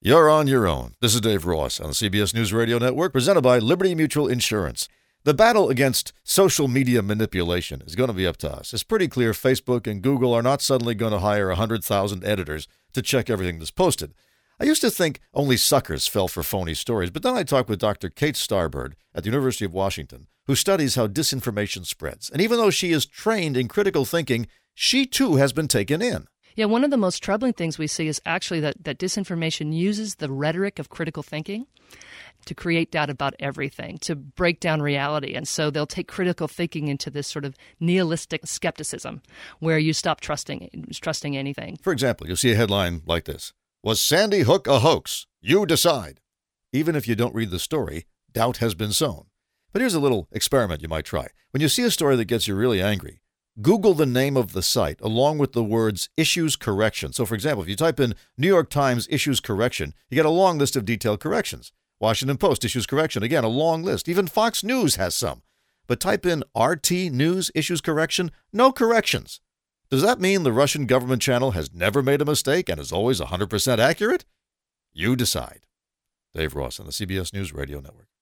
You're on your own. This is Dave Ross on the CBS News Radio Network, presented by Liberty Mutual Insurance. The battle against social media manipulation is going to be up to us. It's pretty clear Facebook and Google are not suddenly going to hire 100,000 editors to check everything that's posted. I used to think only suckers fell for phony stories, but then I talked with Dr. Kate Starbird at the University of Washington, who studies how disinformation spreads. And even though she is trained in critical thinking, she too has been taken in. Yeah, one of the most troubling things we see is actually that disinformation uses the rhetoric of critical thinking to create doubt about everything, to break down reality. And so they'll take critical thinking into this sort of nihilistic skepticism where you stop trusting anything. For example, you'll see a headline like this: "Was Sandy Hook a hoax? You decide." Even if you don't read the story, doubt has been sown. But here's a little experiment you might try. When you see a story that gets you really angry, Google the name of the site along with the words issues correction. So, for example, if you type in New York Times issues correction, you get a long list of detailed corrections. Washington Post issues correction, again, a long list. Even Fox News has some. But type in RT News issues correction, no corrections. Does that mean the Russian government channel has never made a mistake and is always 100% accurate? You decide. Dave Ross on the CBS News Radio Network.